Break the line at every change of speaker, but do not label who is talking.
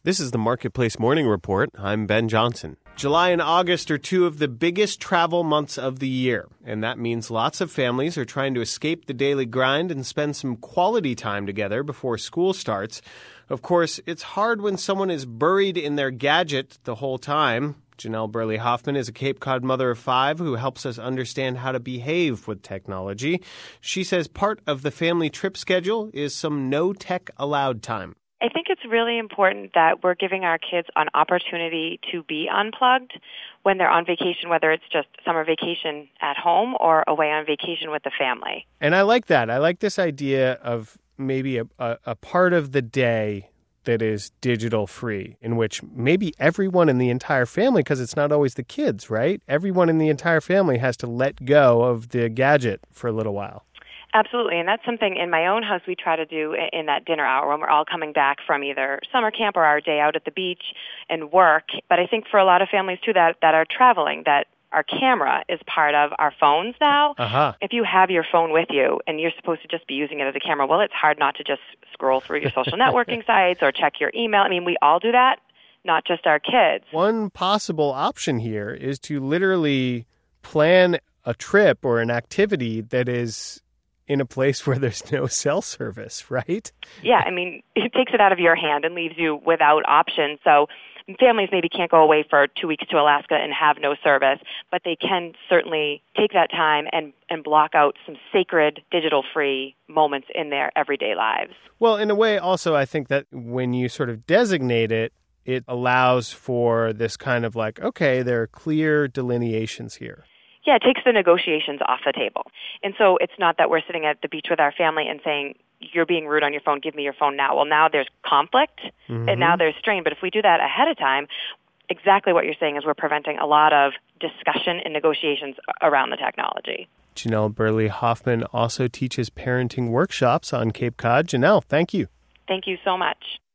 This is the Marketplace Morning Report. I'm Ben Johnson. July and August are two of the biggest travel months of the year, and that means lots of families are trying to escape the daily grind and spend some quality time together before school starts. Of course, it's hard when someone is buried in their gadget the whole time. Janelle Burley Hoffman is a Cape Cod mother of 5 who helps us understand how to behave with technology. She says part of the family trip schedule is some no-tech-allowed time.
I think it's really important that we're giving our kids an opportunity to be unplugged when they're on vacation, whether it's just summer vacation at home or away on vacation with the family.
And I like that. I like this idea of maybe a part of the day that is digital free, in which maybe everyone in the entire family, because it's not always the kids, right? Everyone in the entire family has to let go of the gadget for a little while.
Absolutely, and that's something in my own house we try to do in that dinner hour when we're all coming back from either summer camp or our day out at the beach and work. But I think for a lot of families, too, that are traveling, that our camera is part of our phones now. If you have your phone with you and you're supposed to just be using it as a camera, well, it's hard not to just scroll through your social networking sites or check your email. I mean, we all do that, not just our kids.
One possible option here is to literally plan a trip or an activity that is in a place where there's no cell service, right?
Yeah, I mean, it takes it out of your hand and leaves you without options. So families maybe can't go away for 2 weeks to Alaska and have no service, but they can certainly take that time and block out some sacred digital-free moments in their everyday lives.
Well, in a way, also, I think that when you sort of designate it, it allows for this kind of like, okay, there are clear delineations here.
Yeah, it takes the negotiations off the table. And so it's not that we're sitting at the beach with our family and saying, you're being rude on your phone, give me your phone now. Well, now there's conflict and now there's strain. But if we do that ahead of time, exactly what you're saying is we're preventing a lot of discussion and negotiations around the technology.
Janelle Burley Hoffman also teaches parenting workshops on Cape Cod. Janelle, thank you.
Thank you so much.